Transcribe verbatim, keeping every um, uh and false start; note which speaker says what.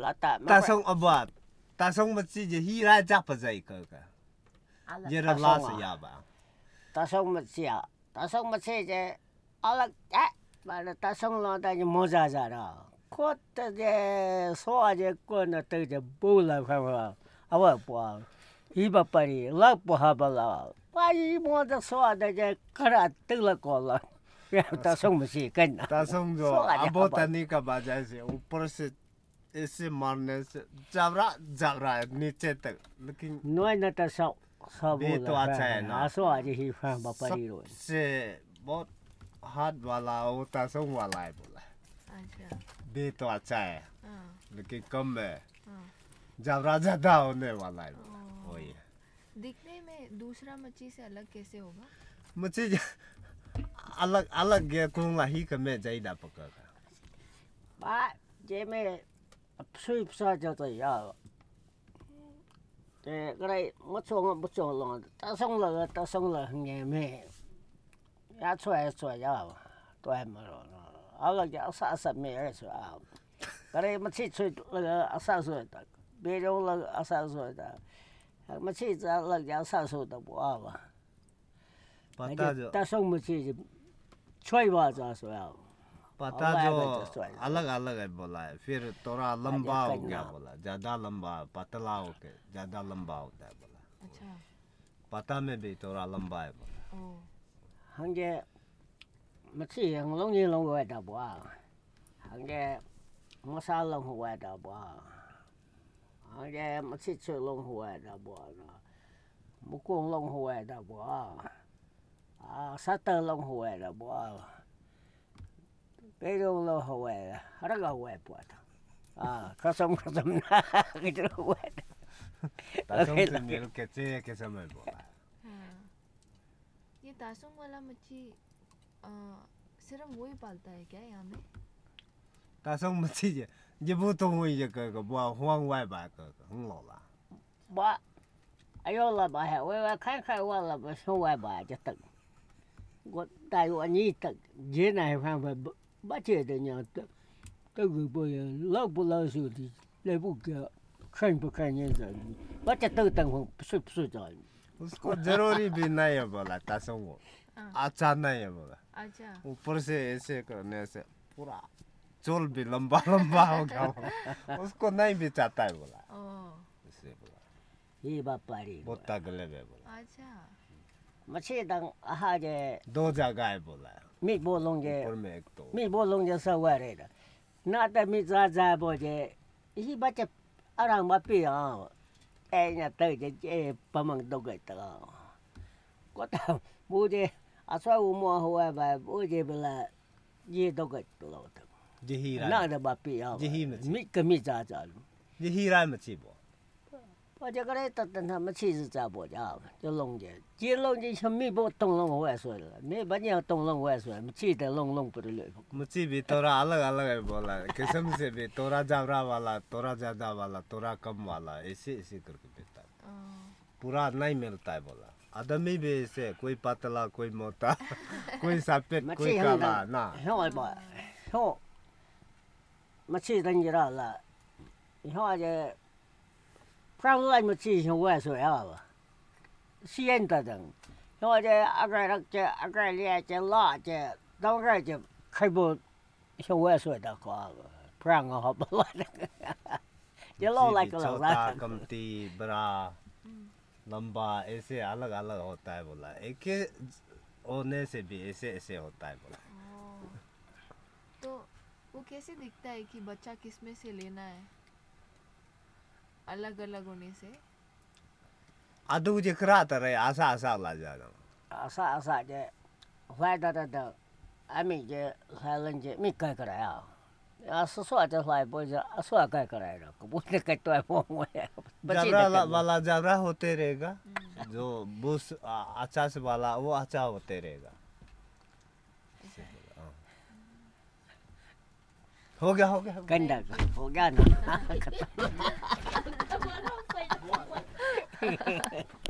Speaker 1: 了大。
Speaker 2: 大松阿伯，大松么自己依然咋不在一个个？也是拉是呀吧？
Speaker 1: 大松么子呀，大松么子这，阿拉哎，完了大松老大就莫咋咋了。可得这说这过那对这不了看吧，啊我不，一百八的老不好不了，把一莫的说的这可能得了过了。大松么是跟呐，
Speaker 2: 大松就阿伯的那个吧，就是ऊपर से ऐसे मारने से जबरा जबरा नीचे तक लेकिन
Speaker 1: नोए न तो सब सब
Speaker 2: ये तो अच्छा है ना
Speaker 1: आसो आज ही फैन बपरी रो
Speaker 2: सबसे बहुत हाथ वाला वो तासों वाला है बोला
Speaker 3: अच्छा
Speaker 2: ये तो अच्छा है
Speaker 3: हाँ
Speaker 2: लेकिन कम है
Speaker 3: हाँ
Speaker 2: जबरा ज्यादा होने वाला है वही है
Speaker 3: दिखने में दूसरा मच्छी से अलग कैसे होगा
Speaker 2: मुझे अलग अलग ये कौन ला ही कमे जाइदा पकड़
Speaker 1: बा जे में सुई सा जो तो यार这个来我做我不做了，打松了打松了很眼美，也出来出呀，都还没了，阿个叫三十米二出啊，个来没去出那个二三十的，别种那个二三十的，没去这那个三十的不啊吧，打松没去，吹吧这说呀。
Speaker 2: पता जो अलग अलग है बोला है फिर थोड़ा लंबा हो गया बोला ज्यादा लंबा पतला हो के ज्यादा लंबा होता है बोला
Speaker 3: अच्छा
Speaker 2: पता में भी थोड़ा लंबा है बोला
Speaker 1: हंगे मच्छी हम लोग ये लोग हुआ था बुआ हंगे मसाला हुआ था बुआ हंगे मच्छी चो लोग हुआ था बुआ ना मुकुंग लोग हुआ था बुआ आ सत्तर लोग हुआ था बुआ बेरों लो हुआ है हर का हुआ है पुआता हाँ कसम कसम ना किधर हुआ है
Speaker 2: तासों से मिल के चे के समय बोला
Speaker 3: हाँ ये तासों वाला मच्छी सिर्फ वो ही पालता है क्या यहाँ में
Speaker 2: तासों मच्छी जे ये वो तो हुई जे कर कर बुआ हुआंग वाई बा कर कर हम लोला
Speaker 1: बुआ अयो ला बा है वे वे खाई खाई वाला बस हुआ बा जतक वो ताई वो नहीं तक जे ना है फां बच्चे तो यहाँ तो तो कोई बोले लाभ बुला सुधी ले बुका खान पकान ये जानी बच्चे तो तंग हो सुप सुप जानी
Speaker 2: उसको जरूरी भी नहीं है बोला तासों को अच्छा नहीं है बोला
Speaker 3: अच्छा
Speaker 2: ऊपर से ऐसे करने से पूरा चोल भी लंबा लंबा हो गया उसको नहीं भी चाहता है बोला इसलिए बोला
Speaker 1: ये बात पारी
Speaker 2: बहुत तगले है बोला
Speaker 3: अच्छा
Speaker 1: मच्छी तंग आहा जे
Speaker 2: दो जगह है बोला
Speaker 1: मी बोलों जे
Speaker 2: ऊपर में एक तो
Speaker 1: मी बोलों जे सब वाले दा ना तो मी जा जा बोले ये बच्चे आराम बापी हाँ ऐ ना तो जे जे पमंग दो गए तो को तो मुझे असवा उम्र हुआ है मुझे बोला ये दो गए तो लो तो
Speaker 2: यही
Speaker 1: ना तो बापी हाँ
Speaker 2: यही मच्छी
Speaker 1: मी कमी जा जा
Speaker 2: यही राय मच्छी बो
Speaker 1: 我这个嘞，等等他们其实咋不着，就弄的，这弄的像米不东弄我也说了，没把你东弄我也说，其他弄弄不得了。
Speaker 2: मच्छी भी थोड़ा अलग अलग है बोला किस्म से भी थोड़ा जावरा वाला थोड़ा ज्यादा वाला थोड़ा कम वाला ऐसे ऐसे करके देता है पूरा नहीं मिलता है बोला आदमी भी ऐसे कोई पतला कोई मोटा कोई सफेद कोई काला ना
Speaker 1: हो बा हो मच्छी तंजरा ला हो जे प्राण लाई मच्छी हो वैसे आ बा सीएन तंग हो जे अगर रख जे अगर ले जे ला जे दो रे जे खैबो हो वैसे दा को प्राण हो बला ये लो लाइक लो
Speaker 2: छोटा कमती बड़ा लंबा ऐसे अलग अलग होता है बोला एक होने से भी ऐसे ऐसे होता है बोला
Speaker 3: तो वो कैसे दिखता है कि बच्चा किस में से लेना है अलग अलग होने से
Speaker 2: आदू जे करा तरह आशा आशा ला जाना
Speaker 1: आशा आशा जे फायदा दा आमी जे हालन जे मी काय कराया आ ससुआ जे लाइ बो जे असुआ काय कराया को बोले के तो है वो
Speaker 2: जबरा वाला जबरा होते रहेगा जो बुश अचास वाला वो अच्छा होते रहेगा हो गया हो गया
Speaker 1: गंदा हो गया ना